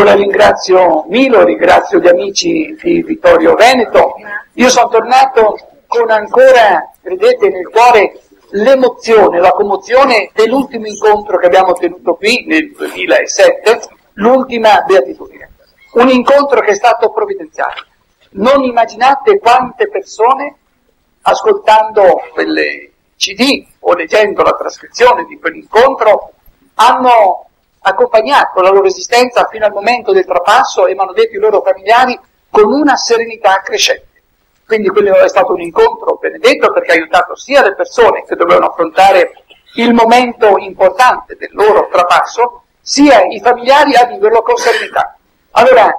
la ringrazio Milo, ringrazio gli amici di Vittorio Veneto. Io sono tornato con ancora, credete, nel cuore l'emozione, la commozione dell'ultimo incontro che abbiamo tenuto qui nel 2007, l'ultima beatitudine. Un incontro che è stato provvidenziale. Non immaginate quante persone, ascoltando quelle CD o leggendo la trascrizione di quell'incontro, hanno accompagnato la loro esistenza fino al momento del trapasso e mi hanno detto i loro familiari con una serenità crescente. Quindi quello è stato un incontro benedetto perché ha aiutato sia le persone che dovevano affrontare il momento importante del loro trapasso, sia i familiari a viverlo con serenità. Allora,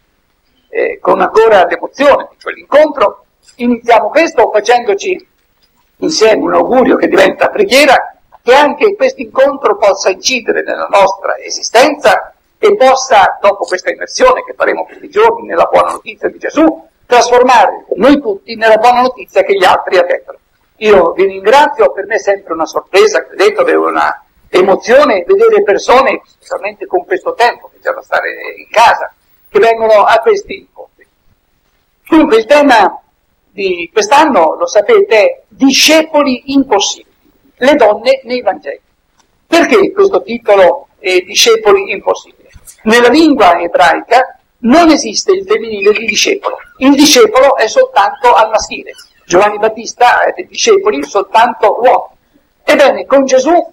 con ancora l'emozione di quell'incontro, iniziamo questo facendoci insieme un augurio che diventa preghiera, che anche questo incontro possa incidere nella nostra esistenza e possa, dopo questa immersione che faremo questi giorni nella buona notizia di Gesù, trasformare noi tutti nella buona notizia che gli altri attendono. Io vi ringrazio, per me è sempre una sorpresa, credete, è una emozione vedere persone, specialmente con questo tempo che c'è da stare in casa, che vengono a questi incontri. Dunque il tema di quest'anno, lo sapete, è discepoli impossibili. Le donne nei Vangeli. Perché questo titolo è discepoli impossibili? Nella lingua ebraica non esiste il femminile di discepolo. Il discepolo è soltanto al maschile. Giovanni Battista ha dei discepoli soltanto uomini. Ebbene, con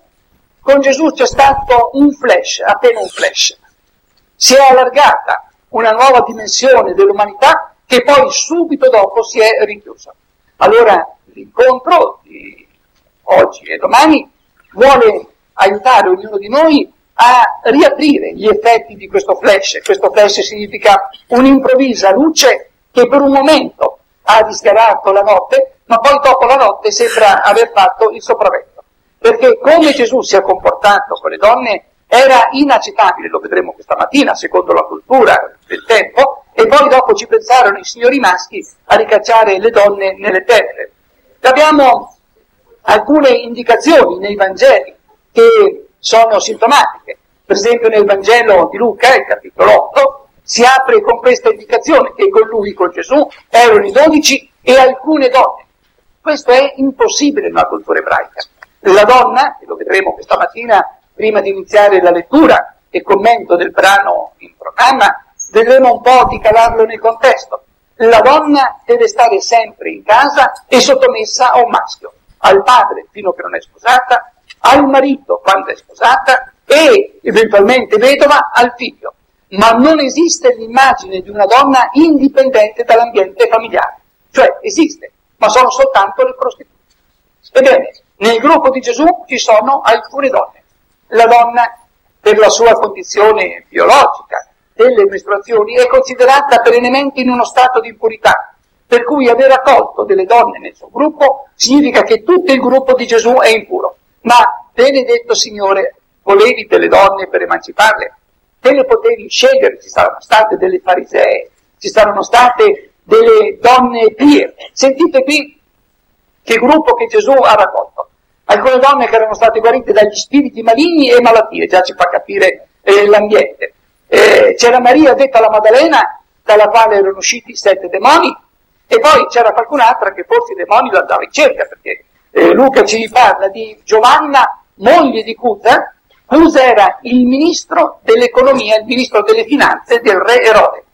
Gesù c'è stato un flash, appena un flash. Si è allargata una nuova dimensione dell'umanità che poi subito dopo si è richiusa. Allora l'incontro di oggi e domani vuole aiutare ognuno di noi a riaprire gli effetti di questo flash. Questo flash significa un'improvvisa luce che per un momento ha rischiarato la notte, ma poi dopo la notte sembra aver fatto il sopravvento. Perché come Gesù si è comportato con le donne era inaccettabile, lo vedremo questa mattina, secondo la cultura del tempo, e poi dopo ci pensarono i signori maschi a ricacciare le donne nelle tenebre. Abbiamo alcune indicazioni nei Vangeli che sono sintomatiche. Per esempio nel Vangelo di Luca, il capitolo 8, si apre con questa indicazione che con lui, con Gesù, erano i 12 e alcune donne. Questo è impossibile nella cultura ebraica. La donna, e lo vedremo questa mattina prima di iniziare la lettura e commento del brano in programma, vedremo un po' di calarlo nel contesto. La donna deve stare sempre in casa e sottomessa a un maschio, al padre fino a che non è sposata, al marito quando è sposata e eventualmente vedova al figlio. Ma non esiste l'immagine di una donna indipendente dall'ambiente familiare. Cioè esiste, ma sono soltanto le prostitute. Ebbene, nel gruppo di Gesù ci sono alcune donne. La donna, per la sua condizione biologica delle mestruazioni, è considerata perennemente in uno stato di impurità. Per cui aver accolto delle donne nel suo gruppo significa che tutto il gruppo di Gesù è impuro. Ma, benedetto Signore, volevi delle donne per emanciparle? Te le potevi scegliere, ci saranno state delle farisee, ci saranno state delle donne pie. Sentite qui che gruppo che Gesù ha raccolto. Alcune donne che erano state guarite dagli spiriti maligni e malattie, già ci fa capire l'ambiente. C'era Maria, detta la Maddalena, dalla quale erano usciti 7 demoni, e poi c'era qualcun'altra che forse i demoni lo andava in cerca, perché Luca ci parla di Giovanna, moglie di Cusa. Cusa era il ministro dell'economia, il ministro delle finanze del re Erode.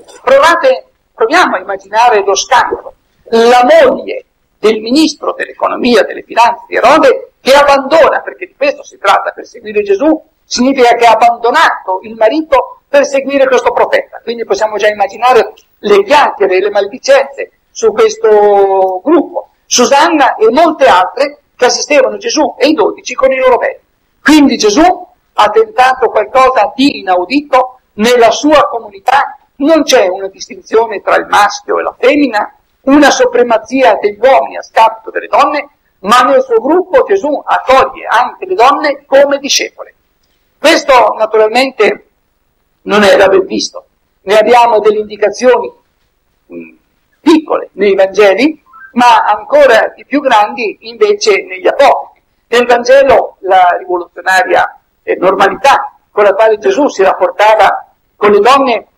Proviamo a immaginare lo scandalo. La moglie del ministro dell'economia, delle finanze di Erode, che abbandona, perché di questo si tratta, per seguire Gesù, significa che ha abbandonato il marito per seguire questo profeta. Quindi possiamo già immaginare le chiacchiere e le maldicenze su questo gruppo. Susanna e molte altre che assistevano Gesù e i 12 con i loro beni. Quindi Gesù ha tentato qualcosa di inaudito nella sua comunità. Non c'è una distinzione tra il maschio e la femmina, una supremazia degli uomini a scapito delle donne, ma nel suo gruppo Gesù accoglie anche le donne come discepole. Questo naturalmente non era ben visto. Ne abbiamo delle indicazioni piccole nei Vangeli, ma ancora di più grandi invece negli Apostoli. Nel Vangelo la rivoluzionaria normalità con la quale Gesù si rapportava con le donne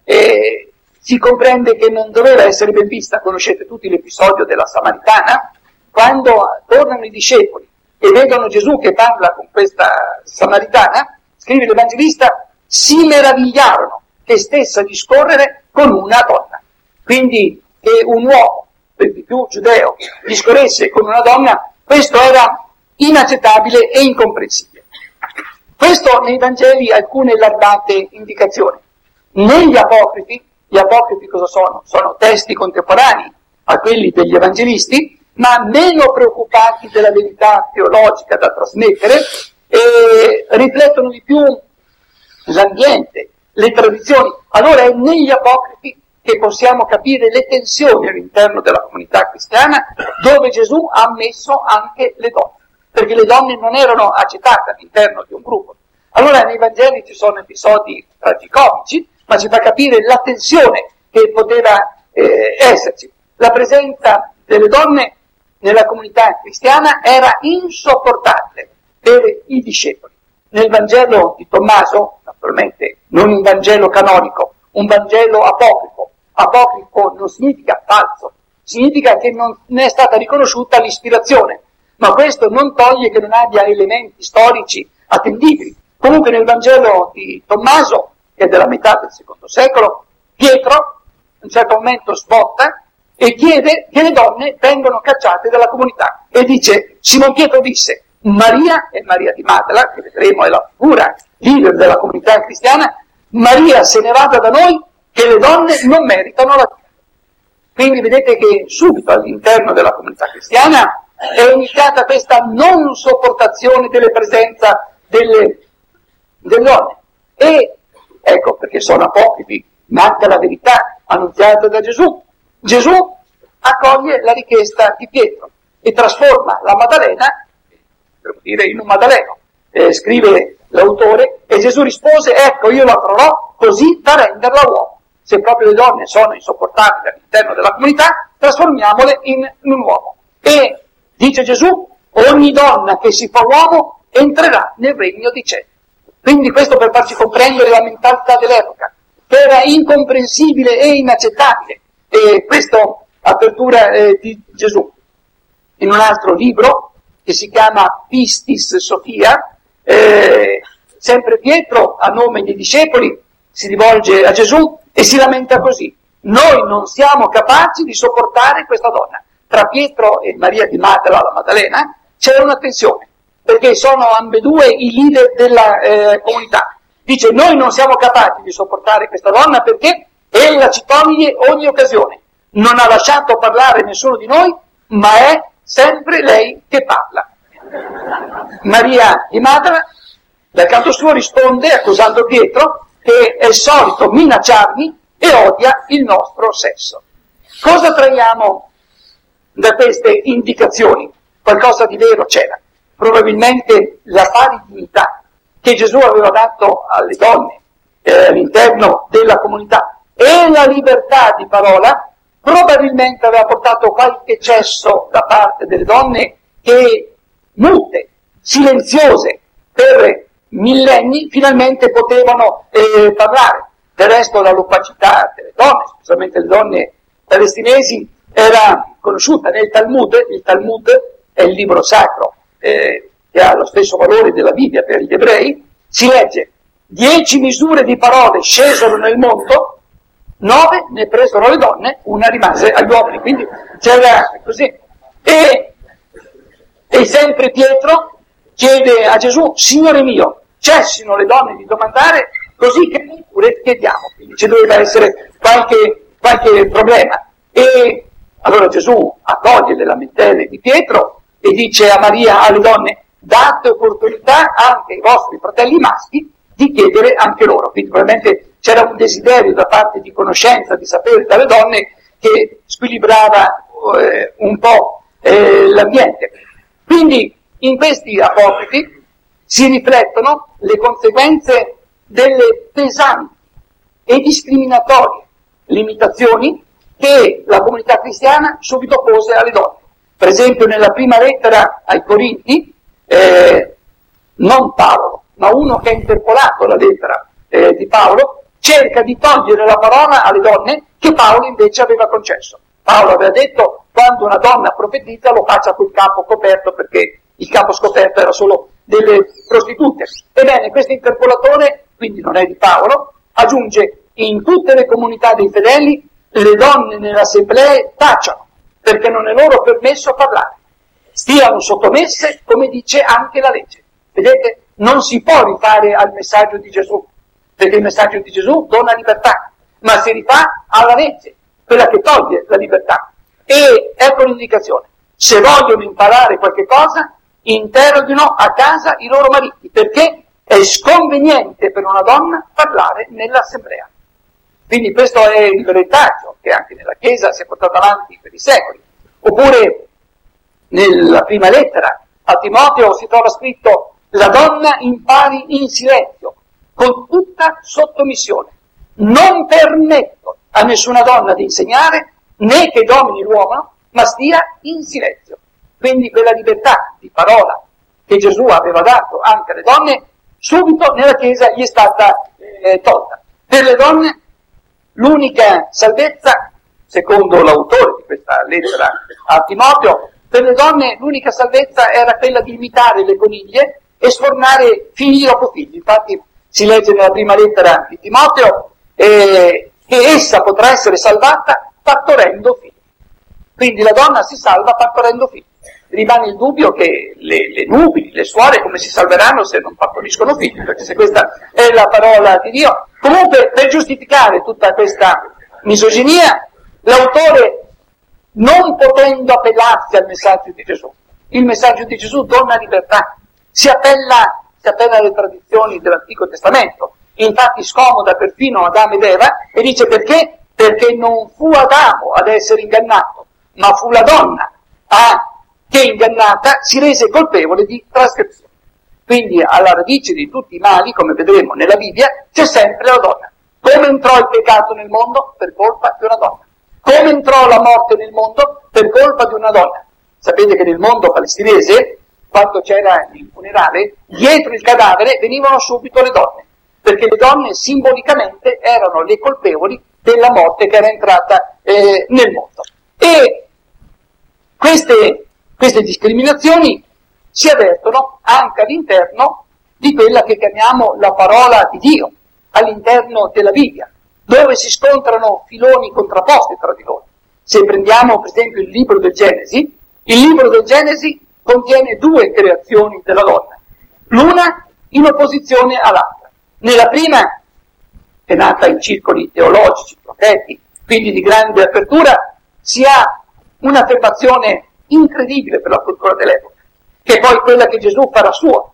si comprende che non doveva essere ben vista. Conoscete tutti l'episodio della Samaritana, quando tornano i discepoli e vedono Gesù che parla con questa Samaritana, scrive l'Evangelista, si meravigliarono che stesse a discorrere con una donna. Quindi che un uomo, per di più giudeo, discorresse con una donna, questo era inaccettabile e incomprensibile. Questo nei Vangeli alcune larvate indicazioni. Negli apocrifi, gli apocrifi cosa sono? Sono testi contemporanei a quelli degli evangelisti, ma meno preoccupati della verità teologica da trasmettere e riflettono di più l'ambiente, le tradizioni. Allora è negli apocrifi che possiamo capire le tensioni all'interno della comunità cristiana, dove Gesù ha messo anche le donne, perché le donne non erano accettate all'interno di un gruppo. Allora nei Vangeli ci sono episodi tragicomici, ma ci fa capire la tensione che poteva esserci. La presenza delle donne nella comunità cristiana era insopportabile per i discepoli. Nel Vangelo di Tommaso, naturalmente non un Vangelo canonico, un Vangelo apocrifo. Apocrifo non significa falso, significa che non ne è stata riconosciuta l'ispirazione, ma questo non toglie che non abbia elementi storici attendibili. Comunque nel Vangelo di Tommaso, che è della metà del secondo secolo, Pietro a un certo momento sbotta e chiede che le donne vengano cacciate dalla comunità. E dice, Simon Pietro disse, Maria, e Maria di Magdala, che vedremo è la figura leader della comunità cristiana, Maria se ne vada da noi, che le donne non meritano la vita. Quindi vedete che subito all'interno della comunità cristiana è iniziata questa non sopportazione delle presenze delle donne. E ecco perché sono apocrifi, manca la verità annunziata da Gesù. Gesù accoglie la richiesta di Pietro e trasforma la Maddalena, per dire, in un Maddaleno. Scrive l'autore, e Gesù rispose, ecco io la troverò così da renderla uomo. Se proprio le donne sono insopportabili all'interno della comunità, trasformiamole in un uomo. E dice Gesù, ogni donna che si fa uomo entrerà nel regno di cielo. Quindi questo per farci comprendere la mentalità dell'epoca, che era incomprensibile e inaccettabile. E questa apertura di Gesù. In un altro libro, che si chiama Pistis Sophia, sempre Pietro, a nome dei discepoli, si rivolge a Gesù e si lamenta così. Noi non siamo capaci di sopportare questa donna. Tra Pietro e Maria di Magdala, la Maddalena, c'era una tensione, perché sono ambedue i leader della comunità. Dice, noi non siamo capaci di sopportare questa donna perché ella ci toglie ogni occasione. Non ha lasciato parlare nessuno di noi, ma è sempre lei che parla. Maria di Magdala, dal canto suo, risponde accusando Pietro che è solito minacciarmi e odia il nostro sesso. Cosa traiamo da queste indicazioni? Qualcosa di vero c'era. Probabilmente la pari dignità che Gesù aveva dato alle donne all'interno della comunità e la libertà di parola probabilmente aveva portato qualche eccesso da parte delle donne che, mute, silenziose per millenni, finalmente potevano parlare. Del resto la loquacità delle donne, specialmente le donne palestinesi, era conosciuta nel Talmud. Il Talmud è il libro sacro che ha lo stesso valore della Bibbia per gli ebrei. Si legge 10 misure di parole scesero nel mondo, 9 ne presero le donne, una rimase agli uomini. Quindi c'era così. E sempre Pietro chiede a Gesù, Signore mio, cessino le donne di domandare, così che noi pure chiediamo. Quindi ci doveva essere qualche problema. E allora Gesù accoglie le lamentele di Pietro e dice a Maria, alle donne, date opportunità anche ai vostri fratelli maschi di chiedere anche loro. Quindi probabilmente c'era un desiderio da parte di conoscenza, di sapere dalle donne, che squilibrava un po' l'ambiente. Quindi in questi apocrifi si riflettono le conseguenze delle pesanti e discriminatorie limitazioni che la comunità cristiana subito pose alle donne. Per esempio nella prima lettera ai Corinti, non Paolo, ma uno che ha interpolato la lettera di Paolo, cerca di togliere la parola alle donne che Paolo invece aveva concesso. Paolo aveva detto: quando una donna profetizza lo faccia col capo coperto, perché il capo scoperto era solo delle prostitute. Ebbene, questo interpolatore, quindi non è di Paolo, aggiunge: in tutte le comunità dei fedeli le donne nelle assemblee tacciano, perché non è loro permesso parlare. Stiano sottomesse, come dice anche la legge. Vedete? Non si può rifare al messaggio di Gesù, perché il messaggio di Gesù dona libertà, ma si rifà alla legge, quella che toglie la libertà. E ecco l'indicazione: se vogliono imparare qualche cosa, interroghino a casa i loro mariti, perché è sconveniente per una donna parlare nell'assemblea. Quindi questo è il retaggio che anche nella Chiesa si è portato avanti per i secoli. Oppure nella prima lettera a Timoteo si trova scritto: la donna impari in silenzio, con tutta sottomissione. Non permetto a nessuna donna di insegnare, né che domini l'uomo, ma stia in silenzio. Quindi quella libertà di parola che Gesù aveva dato anche alle donne, subito nella Chiesa gli è stata tolta. Per le donne l'unica salvezza, secondo l'autore di questa lettera a Timoteo, per le donne l'unica salvezza era quella di imitare le coniglie e sfornare figli dopo figli. Infatti si legge nella prima lettera di Timoteo che essa potrà essere salvata partorendo figli. Quindi la donna si salva partorendo figli. Rimane il dubbio che le nubili, le suore, come si salveranno se non partoriscono figli, perché se questa è la parola di Dio. Comunque, per giustificare tutta questa misoginia, l'autore, non potendo appellarsi al messaggio di Gesù, il messaggio di Gesù dona libertà, si appella alle tradizioni dell'Antico Testamento, infatti scomoda perfino Adamo ed Eva, e dice perché? Perché non fu Adamo ad essere ingannato, ma fu la donna che ingannata si rese colpevole di trasgressione. Quindi alla radice di tutti i mali, come vedremo nella Bibbia, c'è sempre la donna. Come entrò il peccato nel mondo? Per colpa di una donna. Come entrò la morte nel mondo? Per colpa di una donna. Sapete che nel mondo palestinese, quando c'era il funerale, dietro il cadavere venivano subito le donne, perché le donne simbolicamente erano le colpevoli della morte che era entrata nel mondo. E queste discriminazioni si avvertono anche all'interno di quella che chiamiamo la parola di Dio, all'interno della Bibbia, dove si scontrano filoni contrapposti tra di loro. Se prendiamo per esempio il libro del Genesi contiene due creazioni della donna, l'una in opposizione all'altra. Nella prima, è nata in circoli teologici, profeti, quindi di grande apertura, si ha un'affermazione incredibile per la cultura dell'epoca, che è poi quella che Gesù farà sua.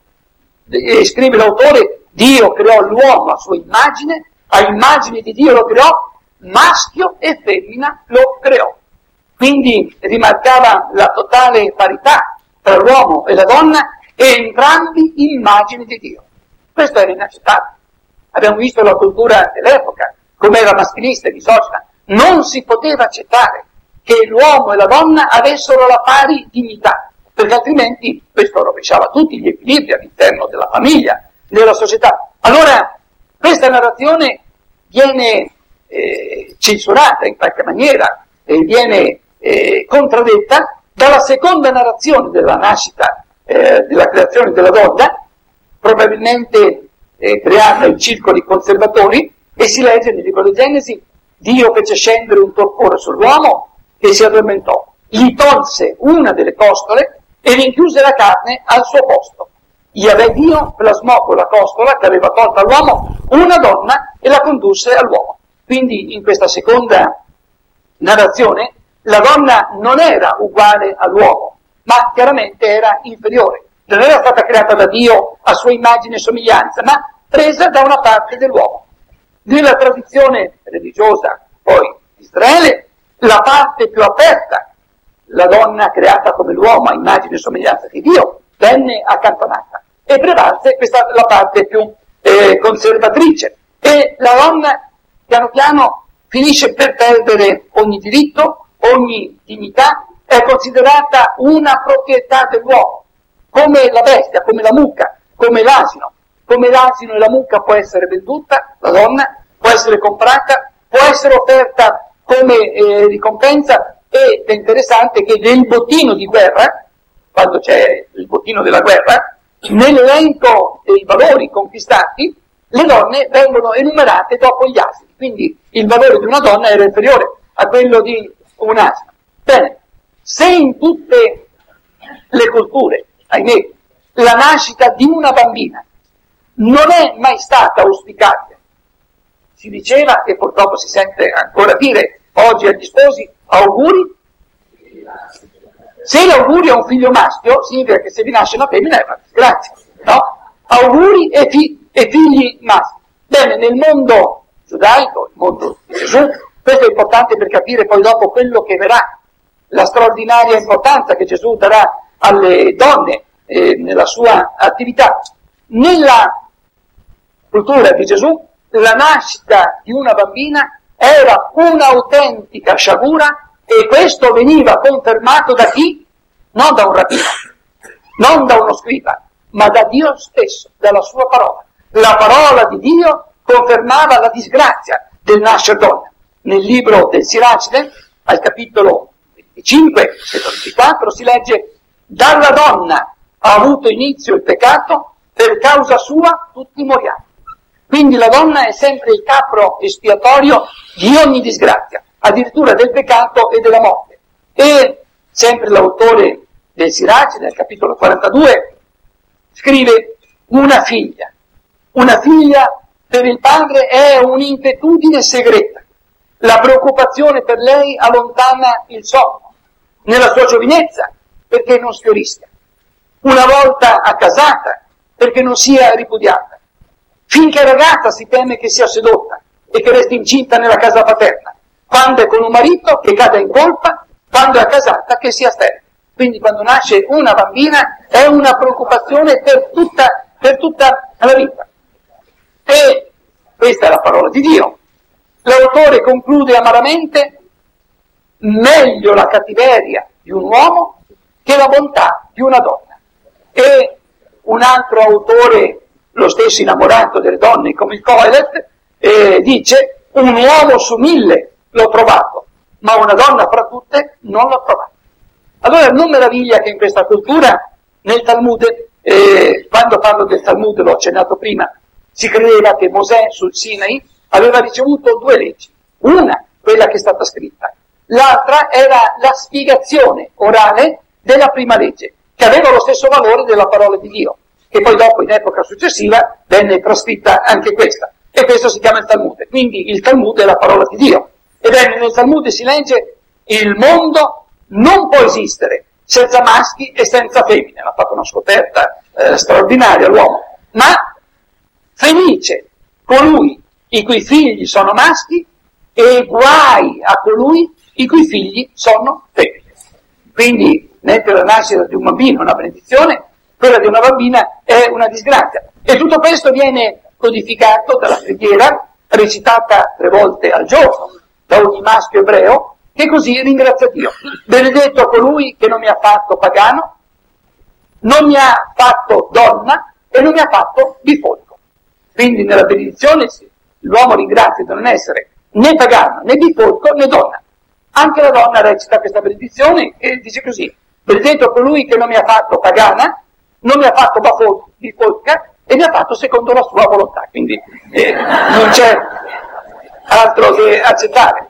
E scrive l'autore: Dio creò l'uomo a sua immagine, a immagine di Dio lo creò, maschio e femmina lo creò. Quindi rimarcava la totale parità tra l'uomo e la donna, e entrambi immagini di Dio. Questo era inaccettabile. Abbiamo visto la cultura dell'epoca, come era maschilista e misogina. Non si poteva accettare che l'uomo e la donna avessero la pari dignità, perché altrimenti questo rovesciava tutti gli equilibri all'interno della famiglia, della società. Allora, questa narrazione viene censurata in qualche maniera e viene contraddetta dalla seconda narrazione della nascita, della creazione della donna, probabilmente creata in circoli conservatori, e si legge nel libro di Genesi: Dio fece scendere un torpore sull'uomo e si addormentò, gli tolse una delle costole e rinchiuse la carne al suo posto. Yahweh Dio plasmò con la costola che aveva tolto all'uomo una donna e la condusse all'uomo. Quindi in questa seconda narrazione la donna non era uguale all'uomo, ma chiaramente era inferiore. Non era stata creata da Dio a sua immagine e somiglianza, ma presa da una parte dell'uomo. Nella tradizione religiosa poi di Israele, la parte più aperta, la donna creata come l'uomo a immagine e somiglianza di Dio, venne accantonata e prevalse la parte più conservatrice, e la donna piano piano finisce per perdere ogni diritto, ogni dignità, è considerata una proprietà dell'uomo, come la bestia, come la mucca, come l'asino. Come l'asino e la mucca può essere venduta, la donna può essere comprata, può essere offerta come ricompensa, ed è interessante che nel bottino di guerra, quando c'è il bottino della guerra, nell'elenco dei valori conquistati, le donne vengono enumerate dopo gli asini, quindi il valore di una donna era inferiore a quello di un asino. Bene, se in tutte le culture, ahimè, la nascita di una bambina non è mai stata auspicabile, si diceva, e purtroppo si sente ancora dire oggi agli sposi, auguri. Se l'augurio è un figlio maschio, significa che se vi nasce una femmina è una disgrazia, no? Auguri e figli maschi. Bene, nel mondo giudaico, il mondo di Gesù, questo è importante per capire poi dopo quello che verrà, la straordinaria importanza che Gesù darà alle donne nella sua attività. Nella cultura di Gesù, la nascita di una bambina era un'autentica sciagura, e questo veniva confermato da chi? Non da un rabbino, non da uno scriba, ma da Dio stesso, dalla sua parola. La parola di Dio confermava la disgrazia del nascer donna. Nel libro del Siracide, al capitolo 25 e 24, si legge: dalla donna ha avuto inizio il peccato, per causa sua tutti moriamo. Quindi la donna è sempre il capro espiatorio di ogni disgrazia, addirittura del peccato e della morte. E sempre l'autore del Siracide, nel capitolo 42, scrive: una figlia per il padre è un'inquietudine segreta, la preoccupazione per lei allontana il sonno, nella sua giovinezza perché non sfiorisca, una volta accasata perché non sia ripudiata, finché ragazza si teme che sia sedotta e che resti incinta nella casa paterna, quando è con un marito che cada in colpa, quando è accasata che sia sterile. Quindi quando nasce una bambina è una preoccupazione per tutta la vita. E questa è la parola di Dio. L'autore conclude amaramente: meglio la cattiveria di un uomo che la bontà di una donna. E un altro autore, lo stesso innamorato delle donne come il Coelet, dice: un uomo su 1000 l'ho trovato, ma una donna fra tutte non l'ho trovata. Allora non meraviglia che in questa cultura, nel Talmud, quando parlo del Talmud, l'ho accennato prima, si credeva che Mosè sul Sinai aveva ricevuto 2 leggi. Una, quella che è stata scritta, l'altra era la spiegazione orale della prima legge, che aveva lo stesso valore della parola di Dio, che poi dopo in epoca successiva venne trascritta anche questa, e questo si chiama il Talmud. Quindi il Talmud è la parola di Dio. Ebbene, nel Talmud si legge: il mondo non può esistere senza maschi e senza femmine. Ha fatto una scoperta straordinaria l'uomo. Ma felice colui i cui figli sono maschi, e guai a colui i cui figli sono femmine. Quindi, mentre la nascita di un bambino è una benedizione, quella di una bambina è una disgrazia. E tutto questo viene codificato dalla preghiera, recitata 3 volte al giorno da ogni maschio ebreo, che così ringrazia Dio. Benedetto colui che non mi ha fatto pagano, non mi ha fatto donna e non mi ha fatto bifolco. Quindi nella benedizione l'uomo ringrazia di non essere né pagano, né bifolco, né donna. Anche la donna recita questa benedizione e dice così: benedetto colui che non mi ha fatto pagana, non mi ha fatto bifolca e mi ha fatto secondo la sua volontà. Quindi non c'è altro che accettare.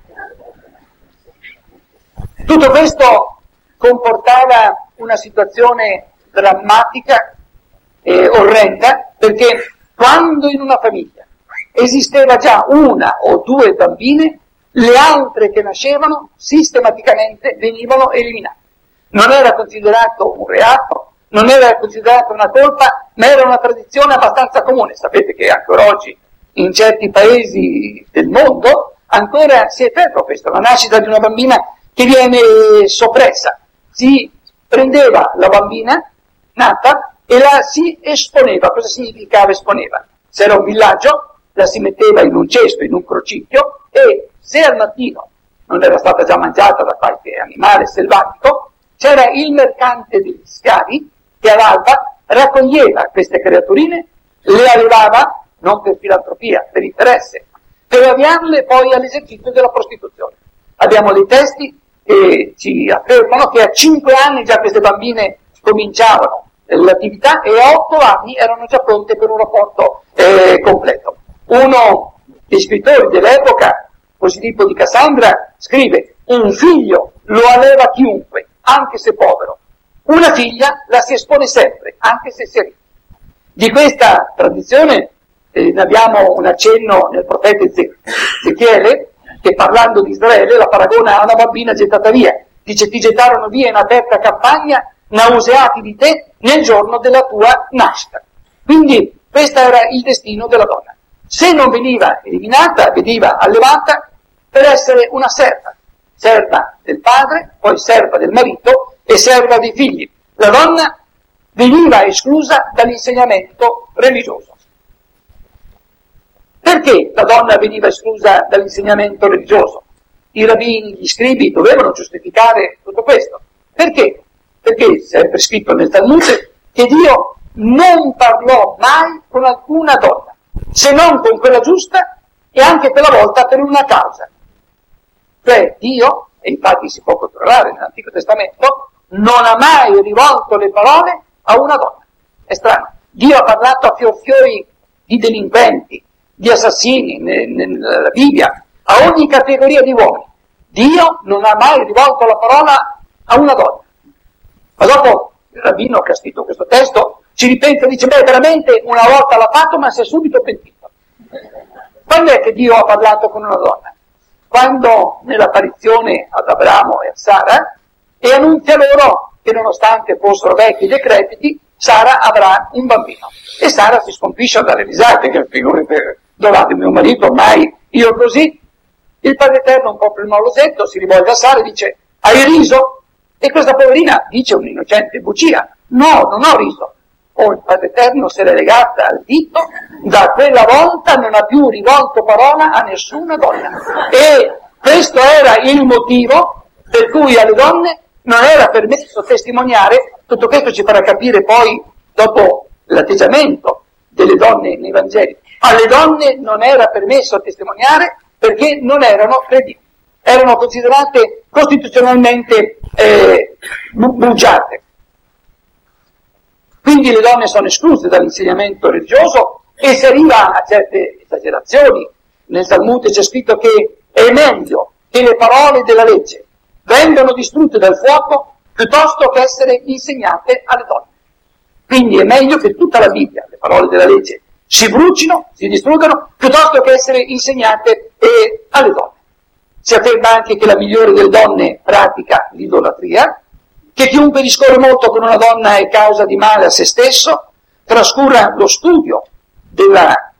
Tutto questo comportava una situazione drammatica e orrenda, perché quando in una famiglia esisteva già 1 o 2 bambine, le altre che nascevano sistematicamente venivano eliminate. Non era considerato un reato, non era considerata una colpa, ma era una tradizione abbastanza comune. Sapete che ancora oggi in certi paesi del mondo ancora si è fermo questo, la nascita di una bambina che viene soppressa. Si prendeva la bambina nata e la si esponeva. Cosa significava esponeva? Se era un villaggio, la si metteva in un cesto, in un crocicchio, e se al mattino non era stata già mangiata da qualche animale selvatico, c'era il mercante degli schiavi che all'alba raccoglieva queste creaturine, le allevava, non per filantropia, per interesse, per avviarle poi all'esercizio della prostituzione. Abbiamo dei testi che ci affermano che a 5 anni già queste bambine cominciavano l'attività e a 8 anni erano già pronte per un rapporto completo. Uno dei scrittori dell'epoca, Positivo di Cassandra, scrive: un figlio lo alleva chiunque, anche se povero. Una figlia la si espone sempre, anche se si è ricca. Di questa tradizione ne abbiamo un accenno nel profeta Ezechiele, che parlando di Israele la paragona a una bambina gettata via. Dice: ti gettarono via in aperta campagna, nauseati di te nel giorno della tua nascita. Quindi questo era il destino della donna. Se non veniva eliminata, veniva allevata per essere una serva del padre, poi serva del marito e serva dei figli. La donna veniva esclusa dall'insegnamento religioso. Perché la donna veniva esclusa dall'insegnamento religioso? I rabbini, gli scribi dovevano giustificare tutto questo. Perché? Perché è sempre scritto nel Talmud che Dio non parlò mai con alcuna donna, se non con quella giusta e anche quella volta per una causa. Cioè Dio, e infatti si può controllare nell'Antico Testamento, non ha mai rivolto le parole a una donna. È strano. Dio ha parlato a fior-fiori di delinquenti, di assassini nella Bibbia, a ogni categoria di uomini. Dio non ha mai rivolto la parola a una donna. Ma dopo il rabbino che ha scritto questo testo ci ripensa e dice: beh, veramente una volta l'ha fatto, ma si è subito pentito. Quando è che Dio ha parlato con una donna? Quando nell'apparizione ad Abramo e a Sara, e annunzia loro che nonostante fossero vecchi e decrepiti, Sara avrà un bambino. E Sara si scompisce dalle risate, che figurate, dov'è mio marito, ormai io così. Il Padre Eterno, un po' per il molosetto, si rivolge a Sara e dice: hai riso? E questa poverina dice un'innocente bugia: no, non ho riso. Oh, il Padre Eterno se l'è legata al dito, da quella volta non ha più rivolto parola a nessuna donna. E questo era il motivo per cui alle donne non era permesso testimoniare. Tutto questo ci farà capire poi, dopo, l'atteggiamento delle donne nei Vangeli. Alle donne non era permesso testimoniare perché non erano credibili, erano considerate costituzionalmente bugiate. Quindi le donne sono escluse dall'insegnamento religioso e si arriva a certe esagerazioni. Nel Talmud c'è scritto che è meglio che le parole della legge vengano distrutte dal fuoco piuttosto che essere insegnate alle donne. Quindi è meglio che tutta la Bibbia, le parole della legge, si brucino, si distruggano, piuttosto che essere insegnate alle donne. Si afferma anche che la migliore delle donne pratica l'idolatria, che chiunque discorre molto con una donna è causa di male a se stesso, trascura lo studio della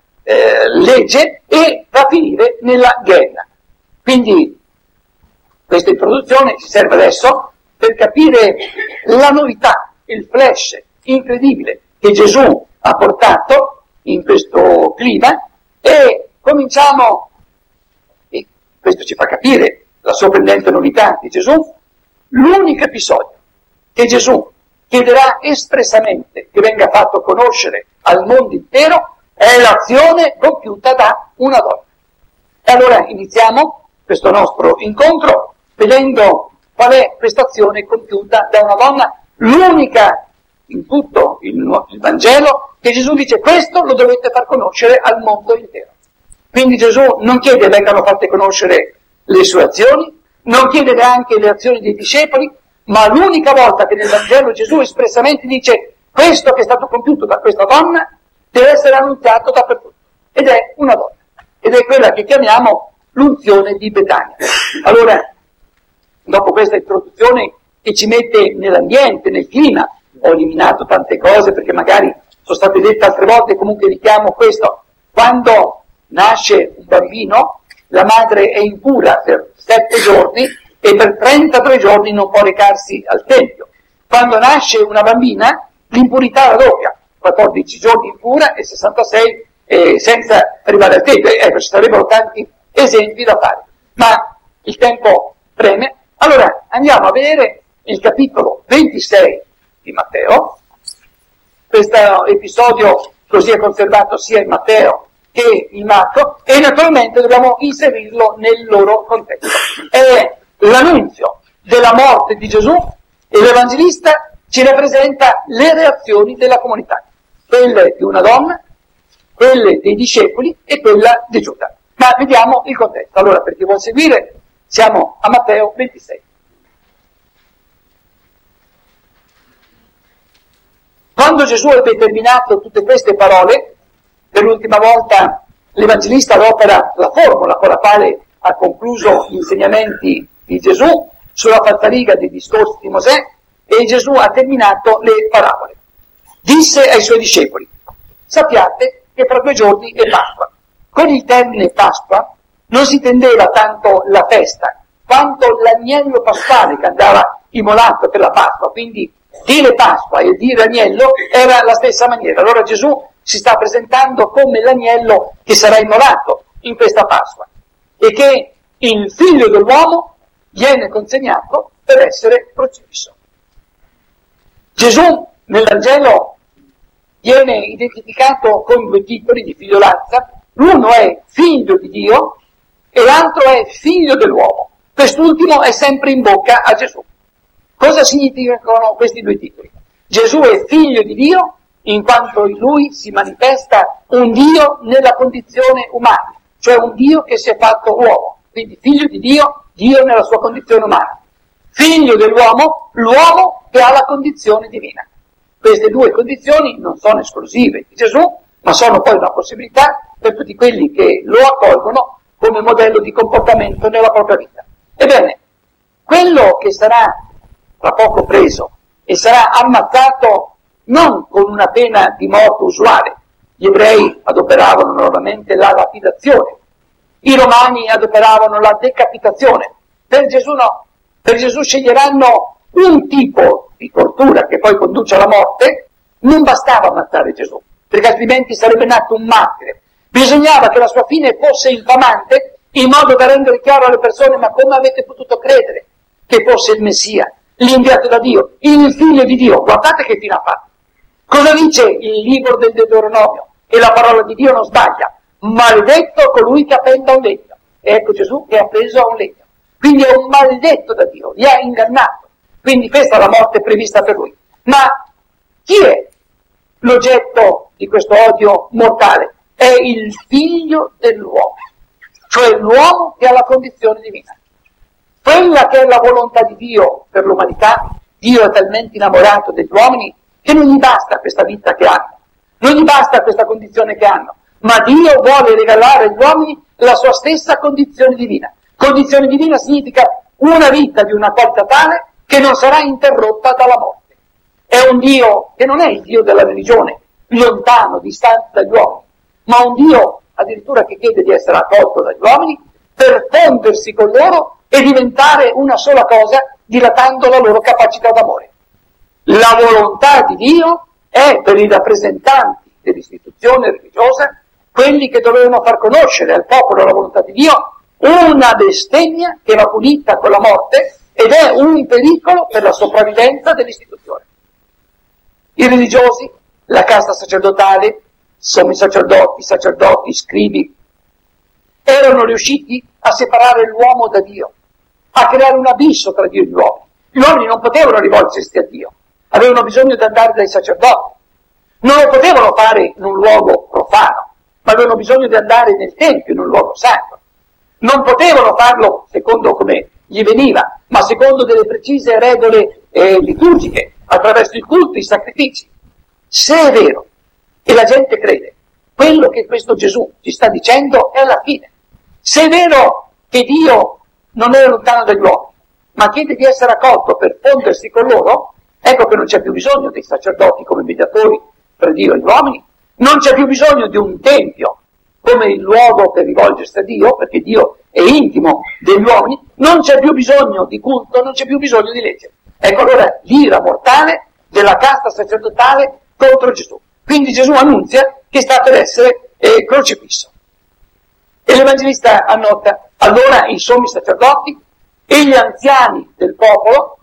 legge e va a finire nella Gehenna. Quindi questa introduzione ci serve adesso per capire la novità, il flash incredibile che Gesù ha portato in questo clima, e cominciamo, e questo ci fa capire la sorprendente novità di Gesù. L'unico episodio che Gesù chiederà espressamente che venga fatto conoscere al mondo intero è l'azione compiuta da una donna. E allora iniziamo questo nostro incontro vedendo qual è questa azione compiuta da una donna, l'unica in tutto il Vangelo che Gesù dice: questo lo dovete far conoscere al mondo intero. Quindi Gesù non chiede vengano fatte conoscere le sue azioni, non chiede neanche le azioni dei discepoli, ma l'unica volta che nel Vangelo Gesù espressamente dice: questo che è stato compiuto da questa donna deve essere annunziato dappertutto, ed è una donna, ed è quella che chiamiamo l'unzione di Betania. Allora, dopo questa introduzione che ci mette nell'ambiente, nel clima, ho eliminato tante cose perché magari sono state dette altre volte, comunque richiamo questo: quando nasce un bambino la madre è impura per 7 giorni e per 33 giorni non può recarsi al tempio. Quando nasce una bambina l'impurità raddoppia, 14 giorni impura e 66 senza arrivare al tempio. Ecco, ci sarebbero tanti esempi da fare, ma il tempo preme. Allora andiamo a vedere il capitolo 26 di Matteo. Questo episodio così è conservato sia in Matteo che in Marco, e naturalmente dobbiamo inserirlo nel loro contesto. È l'annunzio della morte di Gesù e l'Evangelista ci rappresenta le reazioni della comunità, quelle di una donna, quelle dei discepoli e quella di Giuda. Ma vediamo il contesto. Allora, per chi vuol seguire, siamo a Matteo 26. Quando Gesù ebbe terminato tutte queste parole, per l'ultima volta l'Evangelista adopera la formula con la quale ha concluso gli insegnamenti di Gesù sulla falsariga dei discorsi di Mosè, e Gesù ha terminato le parabole. Disse ai suoi discepoli: sappiate che fra 2 giorni è Pasqua. Con il termine Pasqua non si intendeva tanto la festa, quanto l'agnello pasquale che andava immolato per la Pasqua, quindi dire Pasqua e dire agnello era la stessa maniera. Allora Gesù si sta presentando come l'agnello che sarà immolato in questa Pasqua e che il figlio dell'uomo viene consegnato per essere crocifisso. Gesù nel Vangelo viene identificato con 2 titoli di figliolanza. L'uno è figlio di Dio e l'altro è figlio dell'uomo. Quest'ultimo è sempre in bocca a Gesù. Cosa significano questi 2 titoli? Gesù è figlio di Dio in quanto in lui si manifesta un Dio nella condizione umana, cioè un Dio che si è fatto uomo. Quindi figlio di Dio, Dio nella sua condizione umana. Figlio dell'uomo, l'uomo che ha la condizione divina. Queste 2 condizioni non sono esclusive di Gesù, ma sono poi una possibilità per tutti quelli che lo accolgono come modello di comportamento nella propria vita. Ebbene, quello che sarà tra poco preso e sarà ammazzato non con una pena di morte usuale. Gli ebrei adoperavano normalmente la lapidazione, i romani adoperavano la decapitazione. Per Gesù no. Per Gesù sceglieranno un tipo di tortura che poi conduce alla morte. Non bastava ammazzare Gesù, perché altrimenti sarebbe nato un martire. Bisognava che la sua fine fosse infamante, in modo da rendere chiaro alle persone: ma come avete potuto credere che fosse il Messia, l'inviato da Dio, il figlio di Dio? Guardate che fine ha fatto. Cosa dice il libro del Deuteronomio? E la parola di Dio non sbaglia: maledetto colui che appenda un legno. E ecco Gesù che ha preso un legno. Quindi è un maledetto da Dio, li ha ingannato. Quindi questa è la morte prevista per lui. Ma chi è l'oggetto di questo odio mortale? È il figlio dell'uomo, cioè l'uomo che ha la condizione divina. Quella che è la volontà di Dio per l'umanità. Dio è talmente innamorato degli uomini che non gli basta questa vita che hanno, non gli basta questa condizione che hanno, ma Dio vuole regalare agli uomini la sua stessa condizione divina. Condizione divina significa una vita di una qualità tale che non sarà interrotta dalla morte. È un Dio che non è il Dio della religione, lontano, distante dagli uomini, ma un Dio addirittura che chiede di essere accolto dagli uomini per fondersi con loro e diventare una sola cosa, dilatando la loro capacità d'amore. La volontà di Dio è per i rappresentanti dell'istituzione religiosa, quelli che dovevano far conoscere al popolo la volontà di Dio, una bestemmia che va punita con la morte ed è un pericolo per la sopravvivenza dell'istituzione. I religiosi, la casta sacerdotale, sommi sacerdoti, scribi, erano riusciti a separare l'uomo da Dio, a creare un abisso tra Dio e gli uomini. Gli uomini non potevano rivolgersi a Dio, avevano bisogno di andare dai sacerdoti. Non lo potevano fare in un luogo profano, ma avevano bisogno di andare nel tempio, in un luogo sacro. Non potevano farlo secondo come gli veniva, ma secondo delle precise regole liturgiche, attraverso il culto, i sacrifici. Se è vero, e la gente crede, quello che questo Gesù ci sta dicendo è la fine. Se è vero che Dio non è lontano dagli uomini, ma chiede di essere accolto per fondersi con loro, ecco che non c'è più bisogno dei sacerdoti come mediatori tra Dio e gli uomini, non c'è più bisogno di un tempio come il luogo per rivolgersi a Dio, perché Dio è intimo degli uomini, non c'è più bisogno di culto, non c'è più bisogno di legge. Ecco allora l'ira mortale della casta sacerdotale contro Gesù. Quindi Gesù annunzia che sta per essere crocifisso. E l'Evangelista annota: allora i sommi sacerdoti e gli anziani del popolo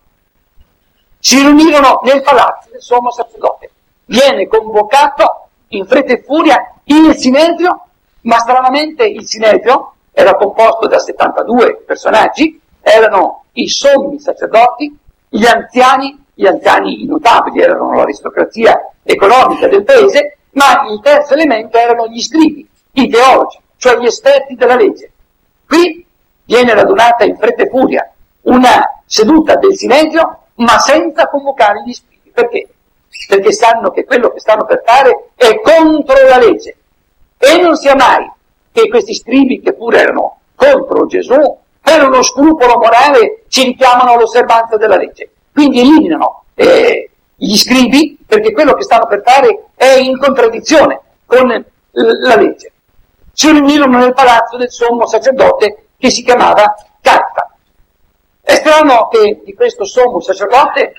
si riunirono nel palazzo del sommo sacerdote. Viene convocato in fretta e furia il Sinedrio Ma stranamente il Sinedrio era composto da 72 personaggi, erano i sommi sacerdoti, gli anziani i notabili, erano l'aristocrazia economica del paese, ma il terzo elemento erano gli scribi, i teologi, cioè gli esperti della legge. Qui viene radunata in fretta e furia una seduta del Sinedrio, ma senza convocare gli scribi. Perché? Perché sanno che quello che stanno per fare è contro la legge. E non sia mai che questi scribi, che pure erano contro Gesù, per uno scrupolo morale ci richiamano all'osservanza della legge. Quindi eliminano gli scribi, perché quello che stanno per fare è in contraddizione con la legge. Si riunirono nel palazzo del sommo sacerdote che si chiamava Caifa. È strano che di questo sommo sacerdote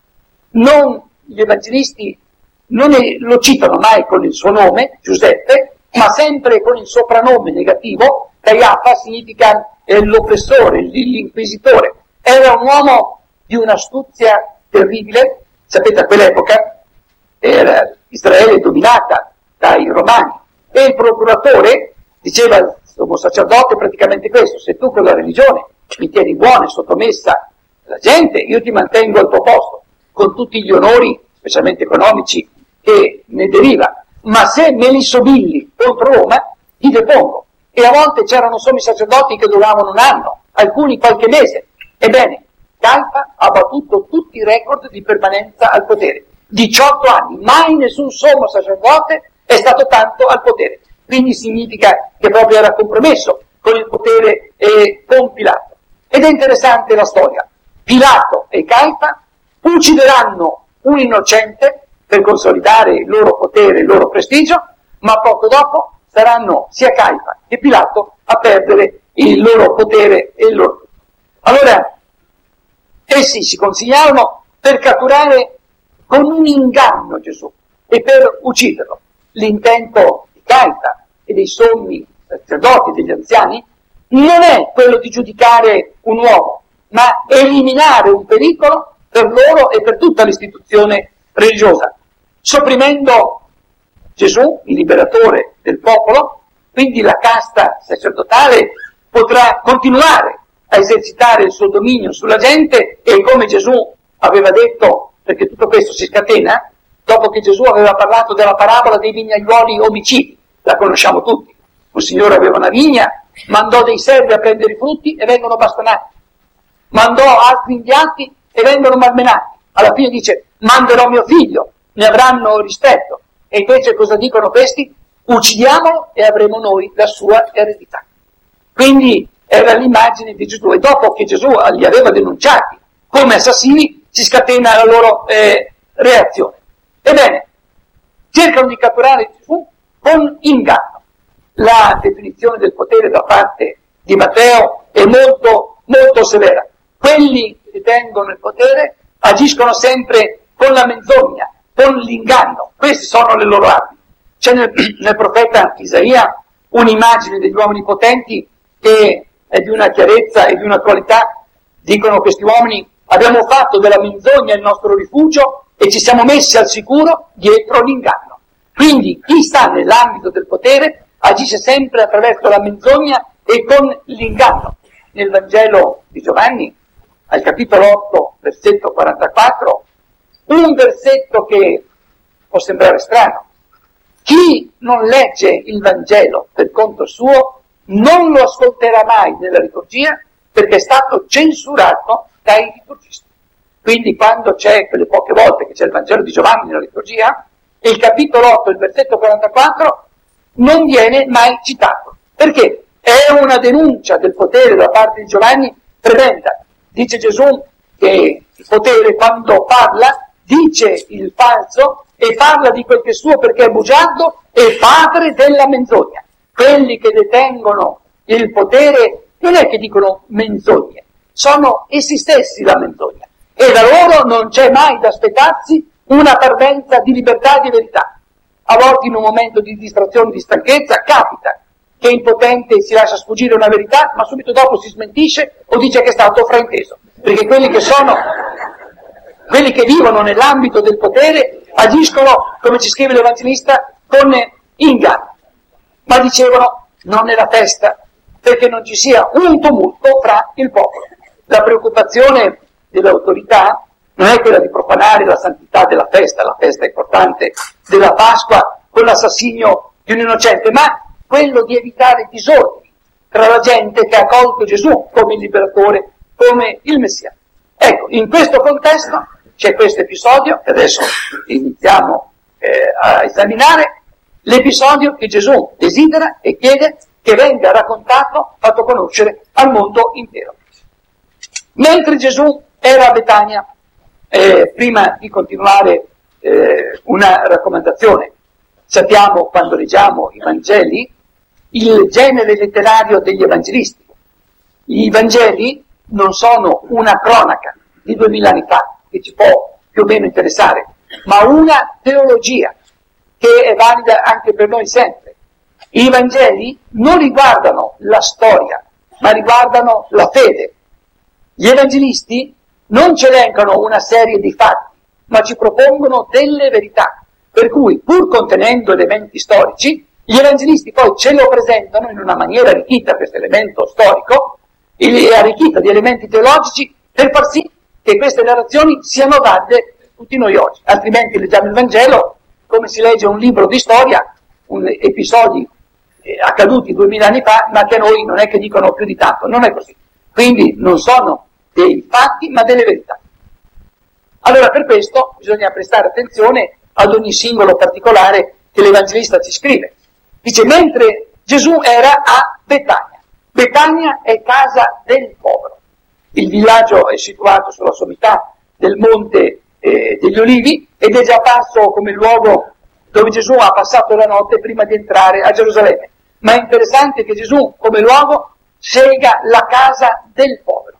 gli evangelisti non lo citano mai con il suo nome, Giuseppe, ma sempre con il soprannome negativo. Caiafa significa l'oppressore, l'inquisitore. Era un uomo di un'astuzia terribile. Sapete, a quell'epoca era Israele dominata dai Romani e il procuratore diceva al sommo sacerdote praticamente questo: se tu con la religione mi tieni buona e sottomessa la gente, io ti mantengo al tuo posto, con tutti gli onori, specialmente economici, che ne deriva. Ma se me li sobilli contro Roma, ti depongo. E a volte c'erano sommi sacerdoti che duravano un anno, alcuni qualche mese. Ebbene, Caifa ha battuto tutti i record di permanenza al potere. 18 anni, mai nessun sommo sacerdote è stato tanto al potere. Quindi significa che proprio era compromesso con il potere e con Pilato. Ed è interessante la storia. Pilato e Caifa uccideranno un innocente per consolidare il loro potere e il loro prestigio, ma poco dopo saranno sia Caifa che Pilato a perdere il loro potere e il loro. Allora, essi si consigliarono per catturare con un inganno Gesù e per ucciderlo. L'intento di Caifa e dei sommi sacerdoti e degli anziani non è quello di giudicare un uomo, ma eliminare un pericolo per loro e per tutta l'istituzione religiosa, sopprimendo Gesù, il liberatore del popolo. Quindi la casta sacerdotale potrà continuare a esercitare il suo dominio sulla gente, e come Gesù aveva detto, perché tutto questo si scatena dopo che Gesù aveva parlato della parabola dei vignaiuoli omicidi, la conosciamo tutti. Un signore aveva una vigna, mandò dei servi a prendere i frutti e vengono bastonati, mandò altri inviati e vengono malmenati. Alla fine dice: manderò mio figlio, ne avranno rispetto. E invece cosa dicono questi? Uccidiamolo e avremo noi la sua eredità. Quindi era l'immagine di Gesù, e dopo che Gesù li aveva denunciati come assassini si scatena la loro reazione. Ebbene, cercano di catturare Gesù con inganno. La definizione del potere da parte di Matteo è molto, molto severa. Quelli che detengono il potere agiscono sempre con la menzogna, con l'inganno. Queste sono le loro armi. C'è nel profeta Isaia un'immagine degli uomini potenti che è di una chiarezza e di una qualità. Dicono questi uomini: abbiamo fatto della menzogna il nostro rifugio e ci siamo messi al sicuro dietro l'inganno. Quindi chi sta nell'ambito del potere agisce sempre attraverso la menzogna e con l'inganno. Nel Vangelo di Giovanni, al capitolo 8, versetto 44, un versetto che può sembrare strano. Chi non legge il Vangelo per conto suo non lo ascolterà mai nella liturgia, perché è stato censurato dai liturgisti. Quindi quando c'è, quelle poche volte che c'è il Vangelo di Giovanni nella liturgia, il capitolo 8, il versetto 44, non viene mai citato. Perché? È una denuncia del potere da parte di Giovanni tremenda. Dice Gesù che il potere, quando parla, dice il falso e parla di quel che è suo perché è bugiardo e padre della menzogna. Quelli che detengono il potere non è che dicono menzogne, sono essi stessi la menzogna, e da loro non c'è mai da aspettarsi una parvenza di libertà e di verità. A volte in un momento di distrazione, di stanchezza, capita che il potente si lascia sfuggire una verità, ma subito dopo si smentisce o dice che è stato frainteso, perché quelli che vivono nell'ambito del potere agiscono, come ci scrive l'Evangelista, con inganno. ma dicevano non è la festa, perché non ci sia un tumulto fra il popolo. La preoccupazione dell'autorità non è quella di profanare la santità della festa, la festa importante della Pasqua con l'assassinio di un innocente, ma quello di evitare disordini tra la gente che ha accolto Gesù come il liberatore, come il Messia. Ecco, in questo contesto c'è questo episodio, che adesso iniziamo a esaminare, l'episodio che Gesù desidera e chiede che venga raccontato, fatto conoscere al mondo intero. Mentre Gesù era a Betania, prima di continuare una raccomandazione, sappiamo quando leggiamo i Vangeli il genere letterario degli evangelisti. I Vangeli non sono una cronaca di 2000 anni fa, che ci può più o meno interessare, ma una teologia che è valida anche per noi sempre. I Vangeli non riguardano la storia, ma riguardano la fede. Gli evangelisti non ci elencano una serie di fatti, ma ci propongono delle verità, per cui, pur contenendo elementi storici, gli evangelisti poi ce lo presentano in una maniera arricchita, questo elemento storico, e arricchita di elementi teologici, per far sì che queste narrazioni siano valide per tutti noi oggi. Altrimenti leggiamo il Vangelo come si legge un libro di storia, episodi accaduti 2000 anni fa, ma che a noi non è che dicono più di tanto. Non è così. Quindi non sono dei fatti, ma delle verità. Allora, per questo bisogna prestare attenzione ad ogni singolo particolare che l'Evangelista ci scrive. Dice, mentre Gesù era a Betania. Betania è casa del povero. Il villaggio è situato sulla sommità del Monte degli Olivi ed è già apparso come luogo dove Gesù ha passato la notte prima di entrare a Gerusalemme. Ma è interessante che Gesù, come luogo, scelga la casa del povero.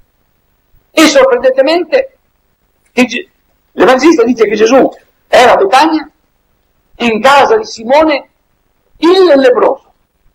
E sorprendentemente l'Evangelista dice che Gesù era a Betania in casa di Simone il lebbroso.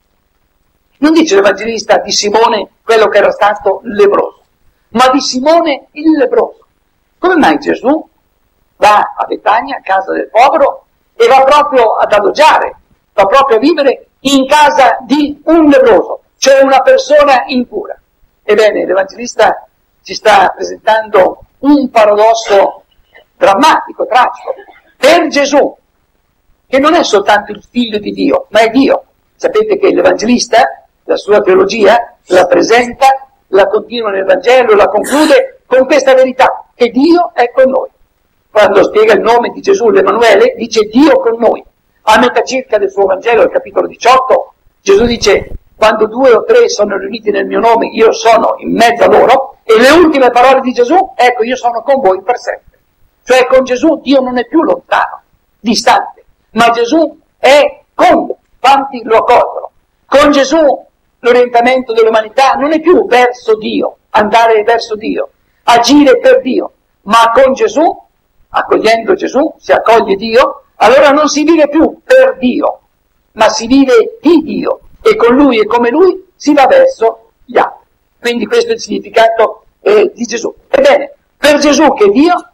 Non dice l'Evangelista di Simone quello che era stato lebbroso, ma di Simone il lebbroso. Come mai Gesù va a Betania, a casa del povero, e va proprio ad alloggiare, va proprio a vivere in casa di un lebbroso, cioè una persona impura? Ebbene, l'Evangelista ci sta presentando un paradosso drammatico, tragico. Per Gesù, che non è soltanto il figlio di Dio, ma è Dio. Sapete che l'Evangelista, la sua teologia, la presenta, la continua nel Vangelo, la conclude con questa verità, che Dio è con noi. Quando spiega il nome di Gesù, l'Emanuele, dice Dio con noi. A metà circa del suo Vangelo, al capitolo 18, Gesù dice, quando 2 o 3 sono riuniti nel mio nome, io sono in mezzo a loro, e le ultime parole di Gesù, ecco, io sono con voi per sempre. Cioè con Gesù Dio non è più lontano, distante, ma Gesù è con quanti lo accolgono. Con Gesù l'orientamento dell'umanità non è più verso Dio, andare verso Dio, agire per Dio, ma con Gesù, accogliendo Gesù, si accoglie Dio, allora non si vive più per Dio, ma si vive di Dio, e con Lui e come Lui si va verso gli altri. Quindi questo è il significato di Gesù. Ebbene, per Gesù che è Dio,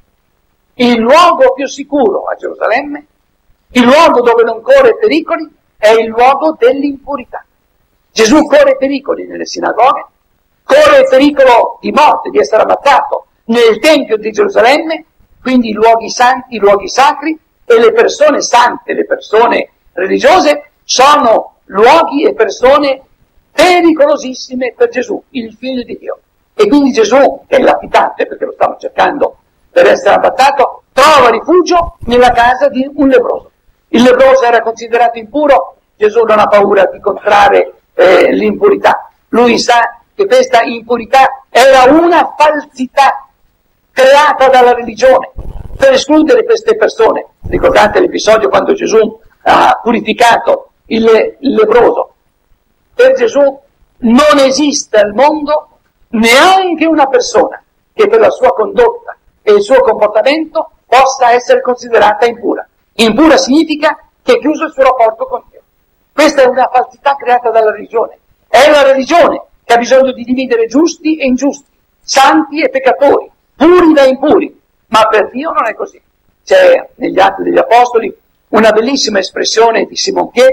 il luogo più sicuro a Gerusalemme, il luogo dove non corre pericoli, è il luogo dell'impurità. Gesù corre pericoli nelle sinagoghe, corre il pericolo di morte, di essere ammazzato nel Tempio di Gerusalemme, quindi i luoghi santi, i luoghi sacri, e le persone sante, le persone religiose, sono luoghi e persone pericolosissime per Gesù, il Figlio di Dio. E quindi Gesù, che è latitante, perché lo stanno cercando per essere ammazzato, trova rifugio nella casa di un lebbroso. Il lebbroso era considerato impuro, Gesù non ha paura di contrarre l'impurità. Lui sa che questa impurità era una falsità creata dalla religione per escludere queste persone. Ricordate l'episodio quando Gesù ha purificato il lebbroso? Per Gesù non esiste al mondo neanche una persona che per la sua condotta e il suo comportamento possa essere considerata impura. Impura significa che è chiuso il suo rapporto con Dio. Questa è una falsità creata dalla religione. È la religione che ha bisogno di dividere giusti e ingiusti, santi e peccatori, puri da impuri. Ma per Dio non è così. C'è negli Atti degli Apostoli una bellissima espressione di Simon Pietro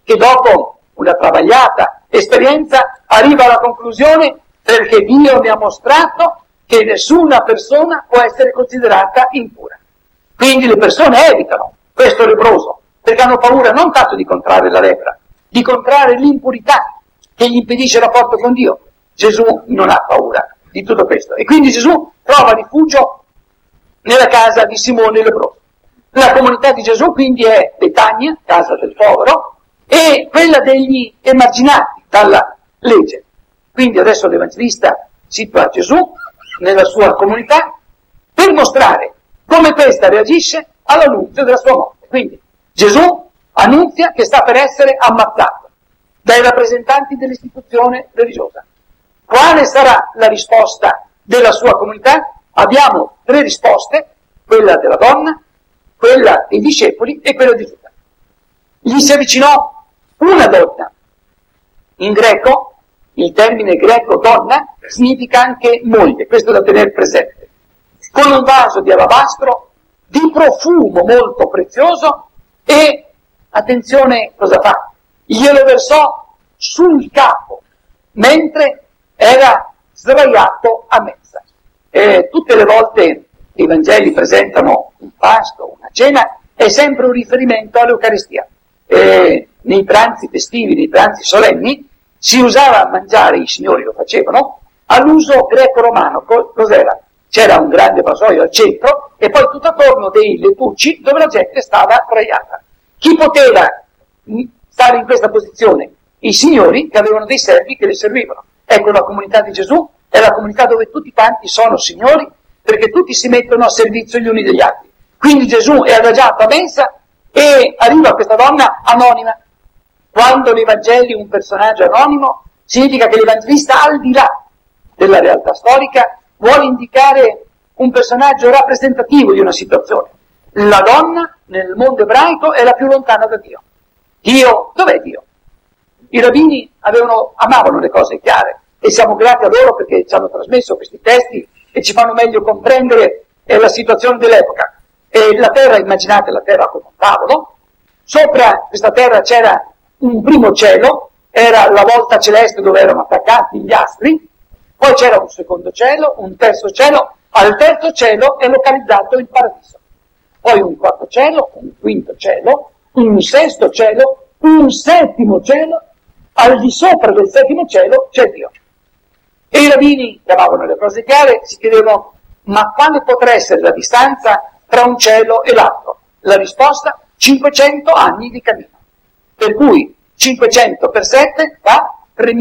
che dopo una travagliata esperienza arriva alla conclusione perché Dio mi ha mostrato che nessuna persona può essere considerata impura. Quindi le persone evitano questo leproso, perché hanno paura non tanto di contrarre la lepra, di contrarre l'impurità che gli impedisce il rapporto con Dio. Gesù non ha paura di tutto questo. E quindi Gesù trova rifugio nella casa di Simone il leproso. La comunità di Gesù quindi è Betania, casa del povero, e quella degli emarginati dalla legge. Quindi adesso l'Evangelista situa Gesù nella sua comunità per mostrare come questa reagisce all'annunzio della sua morte. Quindi Gesù annunzia che sta per essere ammazzato dai rappresentanti dell'istituzione religiosa. Quale sarà la risposta della sua comunità? Abbiamo 3 risposte, quella della donna, quella dei discepoli e quella di Giuda. Gli si avvicinò una donna. In greco, il termine greco donna significa anche moglie, questo da tenere presente, con un vaso di alabastro di profumo molto prezioso e, attenzione cosa fa, glielo versò sul capo mentre era sdraiato a mensa. Tutte le volte che i Vangeli presentano un pasto, una cena, è sempre un riferimento all'Eucaristia. Nei pranzi festivi, nei pranzi solenni, si usava mangiare, i signori lo facevano, all'uso greco-romano. Cos'era? C'era un grande vasoio al centro e poi tutto attorno dei lettucci dove la gente stava sdraiata. Chi poteva stare in questa posizione? I signori che avevano dei servi che li servivano. Ecco, la comunità di Gesù è la comunità dove tutti quanti sono signori, perché tutti si mettono a servizio gli uni degli altri. Quindi Gesù è adagiato a mensa e arriva questa donna anonima. Quando nei Vangeli un personaggio anonimo significa che l'Evangelista, al di là della realtà storica, vuole indicare un personaggio rappresentativo di una situazione. La donna nel mondo ebraico è la più lontana da Dio. Dio, dov'è Dio? I rabbini amavano le cose chiare e siamo grati a loro perché ci hanno trasmesso questi testi e ci fanno meglio comprendere la situazione dell'epoca. E la terra, immaginate la terra come un tavolo, sopra questa terra c'era un primo cielo, era la volta celeste dove erano attaccati gli astri, poi c'era un secondo cielo, un terzo cielo, al terzo cielo è localizzato il paradiso, poi un quarto cielo, un quinto cielo, un sesto cielo, un settimo cielo, al di sopra del settimo cielo c'è Dio. E i rabbini, che amavano le cose chiare, si chiedevano: ma quale potrà essere la distanza tra un cielo e l'altro? La risposta: 500 anni di cammino. Per cui 500 per 7 fa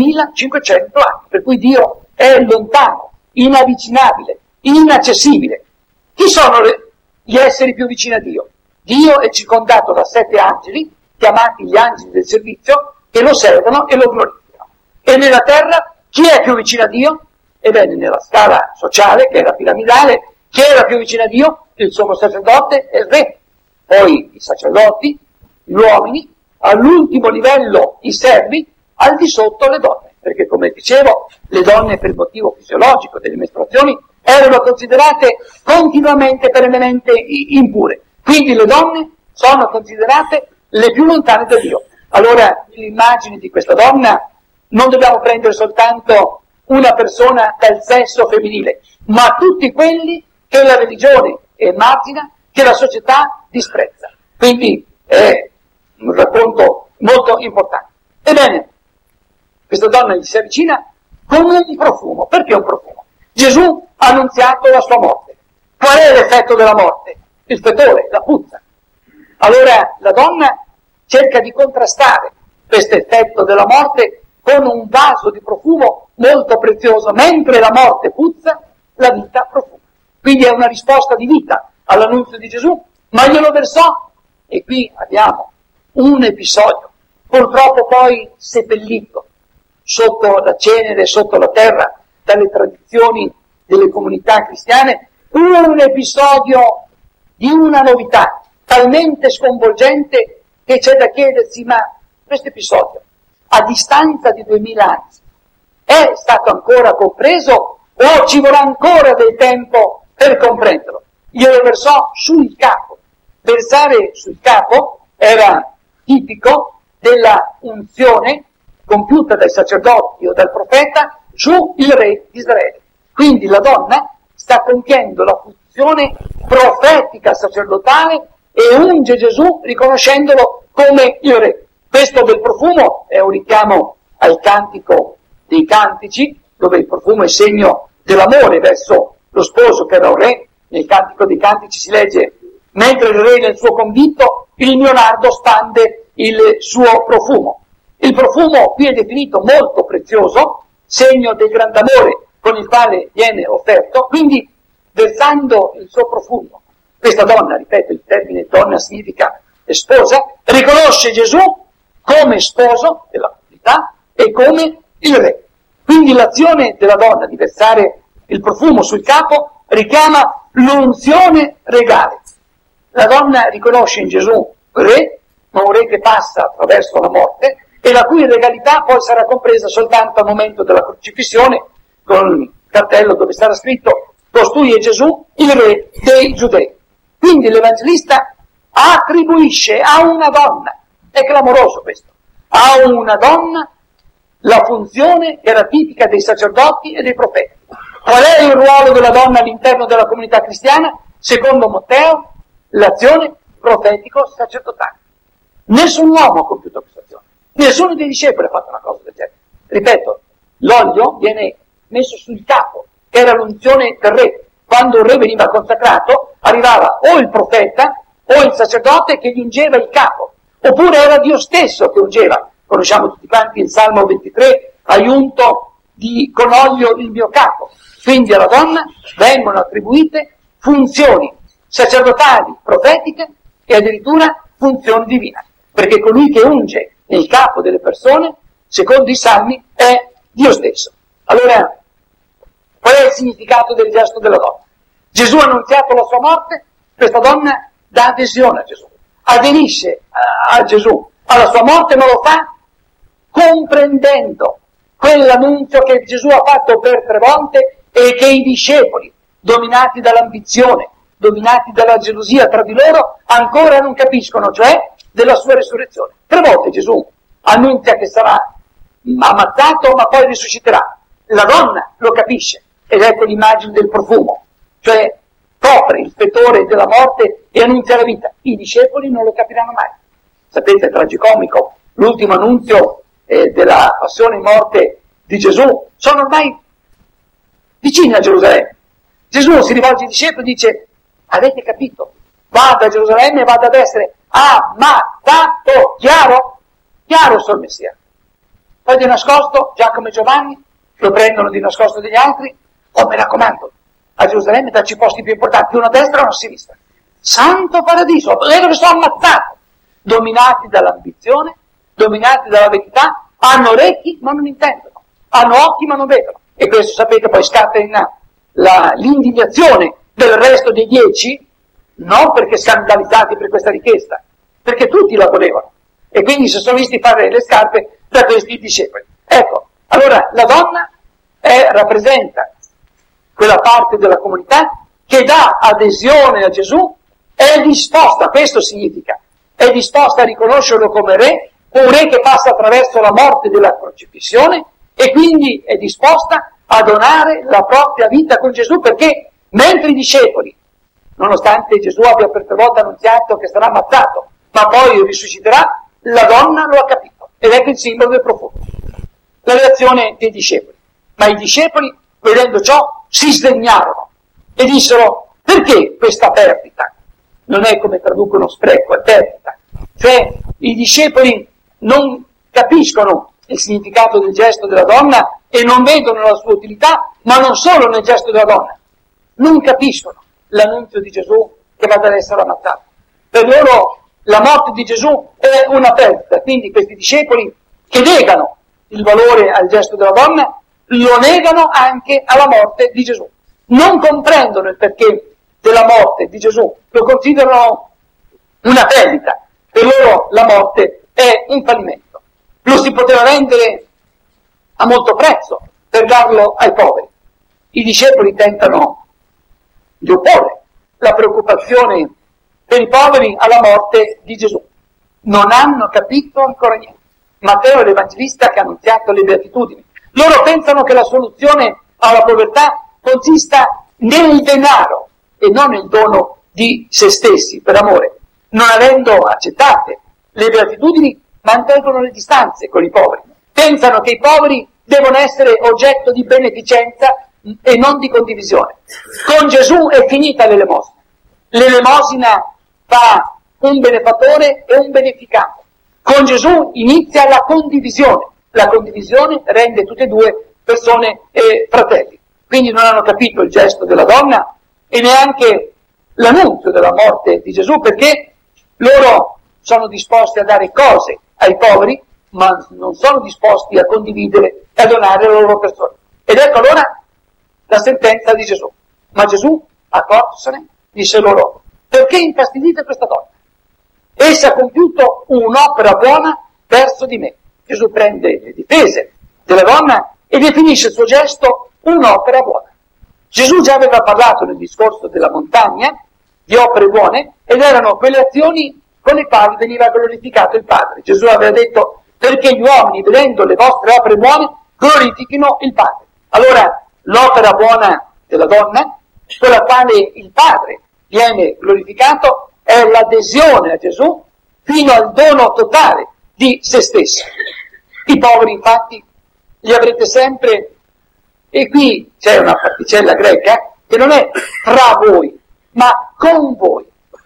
3500 anni. Per cui Dio è lontano, inavvicinabile, inaccessibile. Chi sono gli esseri più vicini a Dio? Dio è circondato da 7 angeli, chiamati gli angeli del servizio, che lo servono e lo glorificano. E nella terra chi è più vicino a Dio? Ebbene, nella scala sociale, che è la piramidale, chi era più vicino a Dio? Il sommo sacerdote e il re. Poi i sacerdoti, gli uomini, all'ultimo livello i servi, al di sotto le donne. Perché, come dicevo, le donne per motivo fisiologico delle mestruazioni erano considerate continuamente, perennemente impure. Quindi le donne sono considerate le più lontane da Dio. Allora, l'immagine di questa donna non dobbiamo prendere soltanto una persona dal sesso femminile, ma tutti quelli che la religione emargina, che la società disprezza. Quindi è un racconto molto importante. Ebbene, questa donna gli si avvicina con un profumo. Perché un profumo? Gesù ha annunziato la sua morte. Qual è l'effetto della morte? Il fetore, la puzza. Allora la donna cerca di contrastare questo effetto della morte con un vaso di profumo molto prezioso. Mentre la morte puzza, la vita profuma. Quindi è una risposta di vita all'annunzio di Gesù, ma glielo versò. E qui abbiamo un episodio, purtroppo poi seppellito sotto la cenere, sotto la terra, dalle tradizioni delle comunità cristiane, un episodio di una novità talmente sconvolgente che c'è da chiedersi: ma questo episodio, a distanza di 2000 anni, è stato ancora compreso o ci vorrà ancora del tempo per comprenderlo? Glielo versò sul capo. Versare sul capo era tipico della unzione compiuta dai sacerdoti o dal profeta su il re di Israele. Quindi la donna sta compiendo la funzione profetica sacerdotale e unge Gesù riconoscendolo come il re. Questo del profumo è un richiamo al cantico dei cantici, dove il profumo è segno dell'amore verso lo sposo che era un re. Nel cantico dei cantici si legge: mentre il re nel suo convitto, il mio nardo spande il suo profumo. Il profumo qui è definito molto prezioso, segno del grande amore con il quale viene offerto, quindi versando il suo profumo. Questa donna, ripeto, il termine donna significa sposa, riconosce Gesù come sposo della comunità e come il re. Quindi l'azione della donna di versare il profumo sul capo richiama l'unzione regale. La donna riconosce in Gesù re, ma un re che passa attraverso la morte e la cui regalità poi sarà compresa soltanto al momento della crocifissione, con il cartello dove sarà scritto: costui è Gesù, il re dei Giudei. Quindi l'Evangelista attribuisce a una donna, è clamoroso questo, a una donna la funzione che era tipica dei sacerdoti e dei profeti. Qual è il ruolo della donna all'interno della comunità cristiana? Secondo Matteo, l'azione profetico-sacerdotale. Nessun uomo ha compiuto questa azione, nessuno dei discepoli ha fatto una cosa del genere. Ripeto, l'olio viene messo sul capo, che era l'unzione del re. Quando un re veniva consacrato, arrivava o il profeta o il sacerdote che gli ungeva il capo, oppure era Dio stesso che ungeva. Conosciamo tutti quanti il Salmo 23, hai unto con olio il mio capo. Quindi alla donna vengono attribuite funzioni sacerdotali, profetiche e addirittura funzioni divine, perché colui che unge nel capo delle persone, secondo i Salmi, è Dio stesso. Allora, qual è il significato del gesto della donna? Gesù ha annunziato la sua morte, questa donna dà adesione a Gesù, aderisce a Gesù, alla sua morte, ma lo fa comprendendo quell'annunzio che Gesù ha fatto per 3 volte e che i discepoli, dominati dall'ambizione, dominati dalla gelosia tra di loro, ancora non capiscono, cioè della sua risurrezione. 3 volte Gesù annunzia che sarà ammazzato ma poi risusciterà. La donna lo capisce, ed ecco l'immagine del profumo, cioè copre il fetore della morte e annunzia la vita. I discepoli non lo capiranno mai. Sapete, è tragicomico, l'ultimo annunzio della passione e morte di Gesù, sono ormai vicini a Gerusalemme. Gesù si rivolge ai discepoli e dice: avete capito? Vado a Gerusalemme e vado ad essere ammazzato. Chiaro? Chiaro, Sor Messia. Poi di nascosto Giacomo e Giovanni lo prendono di nascosto degli altri. Oh, mi raccomando, a Gerusalemme dacci i posti più importanti, uno a destra e uno a sinistra. Santo paradiso, vedo che sono ammazzato. Dominati dall'ambizione, dominati dalla verità, hanno orecchi ma non intendono, hanno occhi ma non vedono. E questo, sapete, poi scatta l'indignazione del resto dei 10, non perché scandalizzati per questa richiesta, perché tutti la volevano. E quindi si sono visti fare le scarpe da questi discepoli. Ecco, allora la donna rappresenta quella parte della comunità che dà adesione a Gesù, è disposta, questo significa, è disposta a riconoscerlo come re, un re che passa attraverso la morte della crocifissione, e quindi è disposta a donare la propria vita con Gesù, perché mentre i discepoli, nonostante Gesù abbia per 3 volte annunziato che sarà ammazzato, ma poi risusciterà, la donna lo ha capito, ed ecco il simbolo del profumo. La reazione dei discepoli. Ma i discepoli, vedendo ciò, si sdegnarono e dissero: perché questa perdita? Non è come traducono spreco, è perdita. Cioè, i discepoli non capiscono il significato del gesto della donna e non vedono la sua utilità, ma non solo nel gesto della donna, non capiscono l'annunzio di Gesù che va ad essere ammazzato. Per loro la morte di Gesù è una perdita, quindi questi discepoli che negano il valore al gesto della donna, lo negano anche alla morte di Gesù. Non comprendono il perché della morte di Gesù, lo considerano una perdita. Per loro la morte è un fallimento. Lo si poteva vendere a molto prezzo per darlo ai poveri. I discepoli tentano di opporre la preoccupazione per i poveri alla morte di Gesù. non hanno capito ancora niente. Matteo è l'Evangelista che ha annunziato le beatitudini. Loro pensano che la soluzione alla povertà consista nel denaro e non nel dono di se stessi per amore. Non avendo accettate le beatitudini, mantengono le distanze con i poveri. Pensano che i poveri devono essere oggetto di beneficenza e non di condivisione. Con Gesù è finita l'elemosina. L'elemosina fa un benefattore e un beneficato. Con Gesù inizia la condivisione. La condivisione rende tutte e due persone fratelli. Quindi non hanno capito il gesto della donna e neanche l'annunzio della morte di Gesù, perché loro sono disposti a dare cose ai poveri, ma non sono disposti a condividere e a donare la loro persona. Ed ecco allora la sentenza di Gesù. Ma Gesù, accortosene, disse loro: perché infastidite questa donna? Essa ha compiuto un'opera buona verso di me. Gesù prende le difese della donna e definisce il suo gesto un'opera buona. Gesù già aveva parlato nel discorso della montagna di opere buone, ed erano quelle azioni con le quali veniva glorificato il Padre. Gesù aveva detto: perché gli uomini, vedendo le vostre opere buone, glorifichino il Padre. Allora, l'opera buona della donna, con la quale il Padre viene glorificato, è l'adesione a Gesù fino al dono totale di se stesso. I poveri, infatti, li avrete sempre, e qui c'è una particella greca che non è tra voi, ma con voi.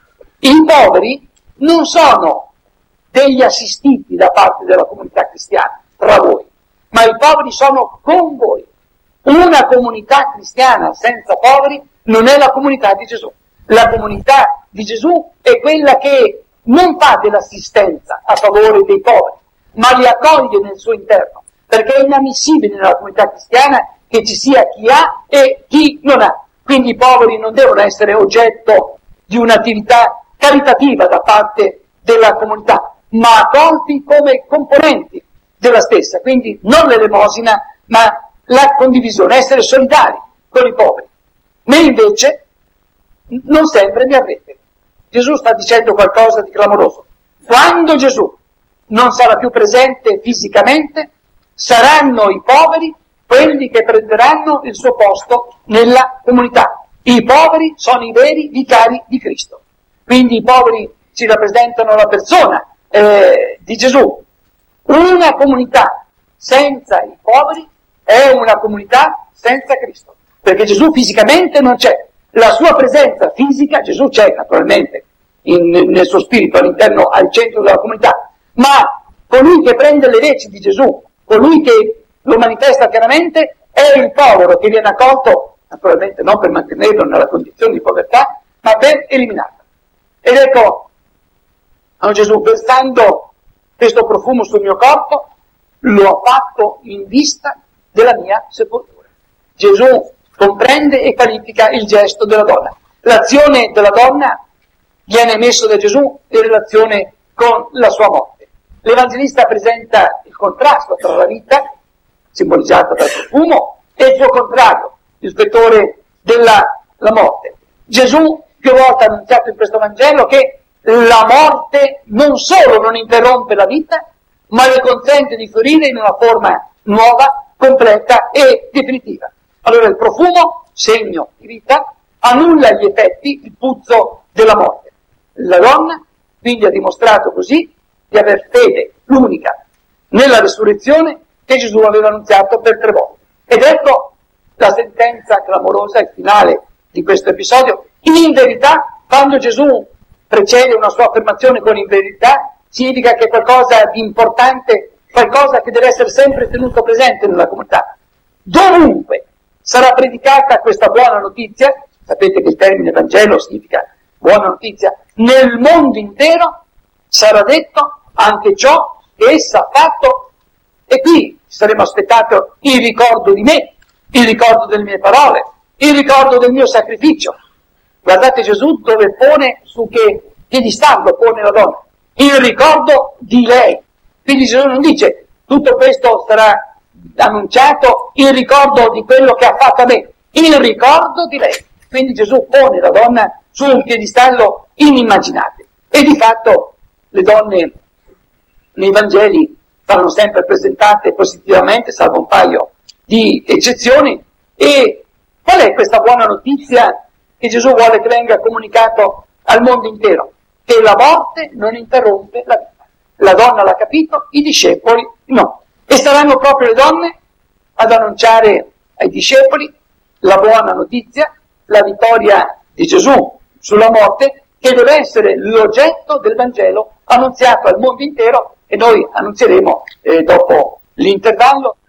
I poveri non sono degli assistiti da parte della comunità cristiana, tra voi, ma i poveri sono con voi. Una comunità cristiana senza poveri non è la comunità di Gesù. La comunità di Gesù è quella che non fa dell'assistenza a favore dei poveri, ma li accoglie nel suo interno, perché è inammissibile nella comunità cristiana che ci sia chi ha e chi non ha. Quindi i poveri non devono essere oggetto di un'attività caritativa da parte della comunità, ma accolti come componenti della stessa. Quindi non l'elemosina, ma la condivisione, essere solidari con i poveri. Me invece non sempre mi avrete. Gesù sta dicendo qualcosa di clamoroso. Quando Gesù non sarà più presente fisicamente, saranno i poveri quelli che prenderanno il suo posto nella comunità. I poveri sono i veri vicari di Cristo. Quindi i poveri ci rappresentano la persona di Gesù. Una comunità senza i poveri è una comunità senza Cristo, perché Gesù fisicamente non c'è. La sua presenza fisica, Gesù c'è naturalmente nel suo spirito all'interno, al centro della comunità, ma colui che prende le veci di Gesù, colui che lo manifesta chiaramente, è il povero che viene accolto, naturalmente non per mantenerlo nella condizione di povertà, ma per eliminarlo. Ed ecco, Gesù, versando questo profumo sul mio corpo, lo ha fatto in vista della mia sepoltura. Gesù comprende e qualifica il gesto della donna. L'azione della donna viene messa da Gesù in relazione con la sua morte. L'Evangelista presenta il contrasto tra la vita, simboleggiata dal profumo, e il suo contrario, il spettore della morte. Gesù più volte ha annunziato in questo Vangelo che la morte non solo non interrompe la vita, ma le consente di fiorire in una forma nuova, completa e definitiva. Allora il profumo, segno di vita, annulla gli effetti, il puzzo della morte. La donna quindi ha dimostrato così di aver fede, l'unica, nella resurrezione che Gesù aveva annunziato per 3 volte. Ed ecco la sentenza clamorosa, il finale di questo episodio. In verità, quando Gesù precede una sua affermazione con in verità, significa che è qualcosa di importante, qualcosa che deve essere sempre tenuto presente nella comunità. Dovunque sarà predicata questa buona notizia, sapete che il termine Vangelo significa buona notizia, nel mondo intero sarà detto anche ciò che essa ha fatto, e qui ci saremo aspettati il ricordo di me, il ricordo delle mie parole, il ricordo del mio sacrificio. Guardate Gesù dove pone, su che piedistallo pone la donna, il ricordo di lei. Quindi Gesù non dice tutto questo sarà annunciato in ricordo di quello che ha fatto a me, il ricordo di lei. Quindi Gesù pone la donna su un piedistallo inimmaginabile. E di fatto le donne nei Vangeli saranno sempre presentate positivamente, salvo un paio di eccezioni. E qual è questa buona notizia che Gesù vuole che venga comunicato al mondo intero? Che la morte non interrompe la vita. La donna l'ha capito, i discepoli no. E saranno proprio le donne ad annunciare ai discepoli la buona notizia, la vittoria di Gesù sulla morte, che deve essere l'oggetto del Vangelo annunziato al mondo intero, e noi annunzieremo dopo l'intervallo